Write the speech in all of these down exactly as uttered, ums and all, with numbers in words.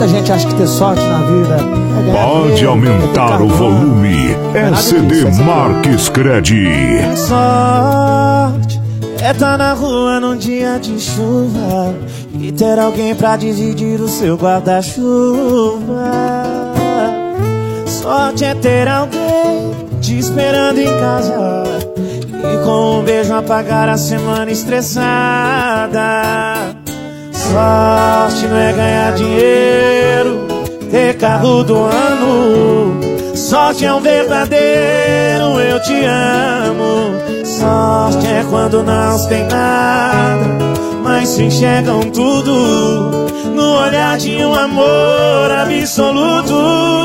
Muita gente acha que ter sorte na vida é ganhar Pode dinheiro, aumentar é ter o carro. volume. É C D Marques Cred. Sorte é tá na rua num dia de chuva e ter alguém pra dividir o seu guarda-chuva. Sorte é ter alguém te esperando em casa e com um beijo apagar a semana estressada. Sorte não é ganhar dinheiro, ter carro do ano. Sorte é um verdadeiro eu te amo. Sorte é quando não se tem nada, mas se enxergam tudo no olhar de um amor absoluto.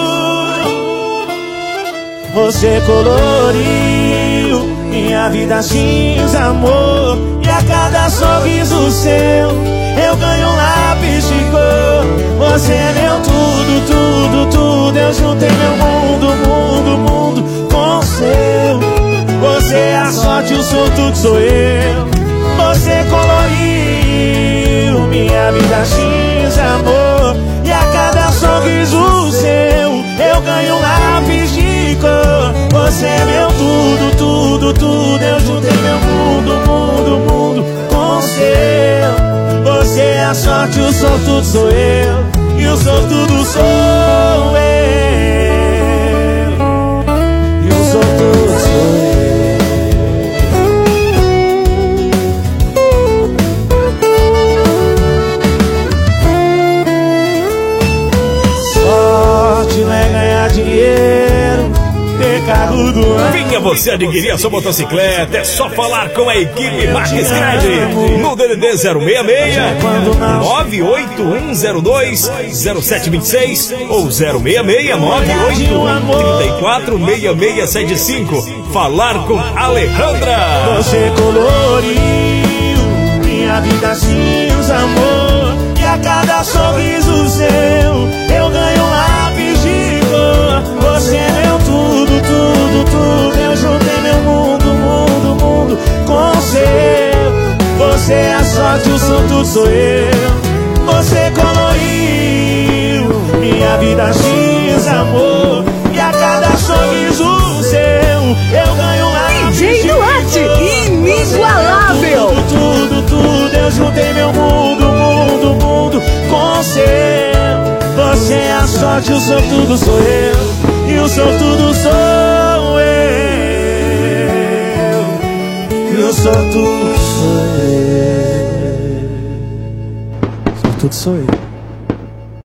Você coloriu minha vida cinza, amor, e a cada sorriso seu eu ganho um lápis de cor. Você é meu tudo, tudo, tudo. Eu juntei meu mundo, mundo, mundo com o seu. Você é a sorte, o sortudo sou eu. Você coloriu minha vida cinza, amor, e a cada sorriso seu eu ganho um lápis de cor. Você é meu tudo, tudo, tudo. Eu juntei meu mundo, mundo, mundo com o seu. Você é a sorte, o sortudo sou eu, e o sortudo sou eu, e o sortudo sou eu. Sorte não é ganhar dinheiro, ter carro do ano. Venha você adquirir a sua motocicleta, é só falar com a equipe Marques Cred no D D D zero seis seis nove oito um zero dois zero sete dois seis ou zero seis seis nove oito um três quatro seis seis sete cinco. Falar com Alejandra. Você coloriu minha vida cinza, amor, e a cada sorriso seu eu ganho um lápis de cor. Você é meu tudo, tudo, tudo. Eu juntei meu mundo, mundo, mundo com o seu. Você é a sorte, o sortudo sou eu. Você coloriu minha vida cinza, amor, e a cada sorriso seu eu ganho um lápis de cor. Inigualável. Tudo, tudo, tudo. Eu juntei meu mundo, mundo, mundo com o seu. Você é a sorte, o sortudo sou eu, e o sortudo sou eu, e o sortudo sou eu. Sortudo sou eu.